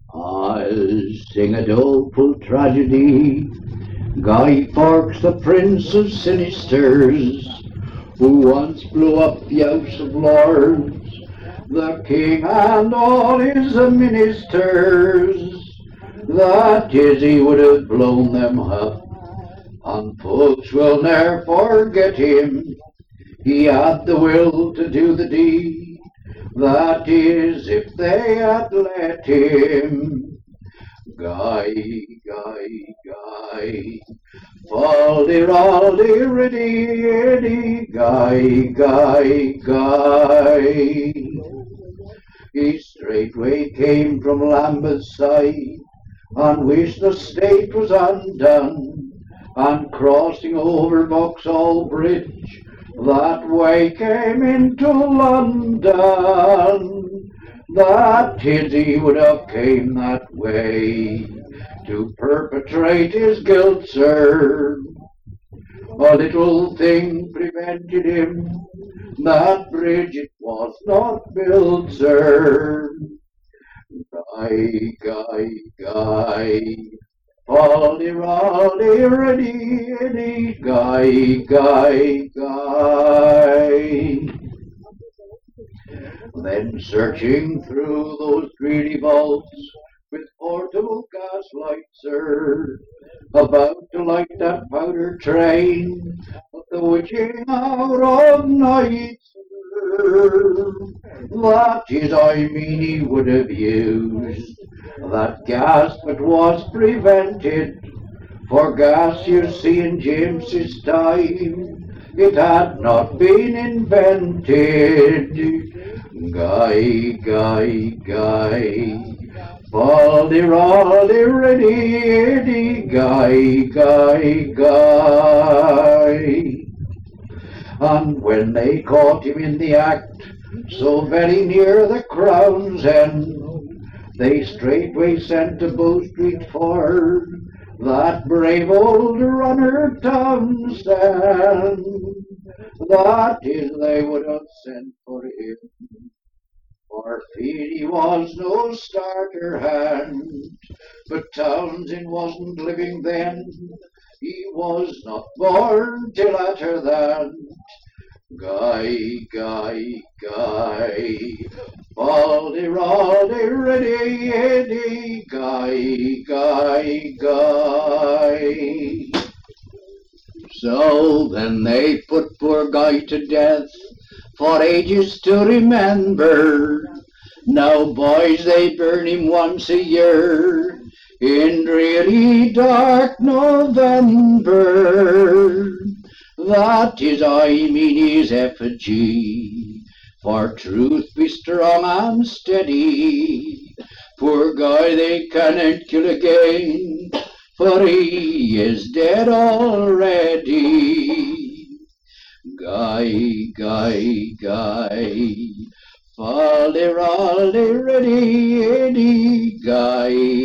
I'll sing a doleful tragedy. Guy Fawkes, the Prince of Sinisters, who once blew up the House of Lords, the King and all his ministers. That is, he would have blown them up, and folks will ne'er forget him. He had the will to do the deed, that is, if they had let him. Guy, Guy, Guy, faldy-roldy, riddy, Guy, Guy, Guy. He straightway came from Lambeth side, and wished the state was undone, and crossing over Vauxhall Bridge, that way came into London. That is, he would have came that way to perpetrate his guilt, sir. A little thing prevented him, that bridge it was not built, sir. Guy, Guy, Guy, faldy-roldy, riddy, Guy, Guy, Guy. Then searching through those greedy vaults with portable gaslight, sir, about to light that powder train of the witching hour of night, sir. That is, I mean, he would have used that gas, but was prevented. For gas, you see, in James's time, it had not been invented. Guy, Guy, Guy, faldy-roldy, riddy, Guy, Guy, Guy. And when they caught him in the act, so very near the Crown's End, they straightway sent to Bow Street for that brave old runner Townsend. That is, they would have sent for him, for feet he was no starter hand. But Townsend wasn't living then, he was not born till latter than. Guy, Guy, Guy, faldy-roldy, riddy, Guy, Guy, Guy. So then they put poor Guy to death, for ages to remember. Now, boys, they burn him once a year, in really dark November. That is, I mean, his effigy, for truth be strong and steady. Poor Guy they cannot kill again, for he is dead already. Guy, Guy, Guy, faldy-roldy, riddy, Guy,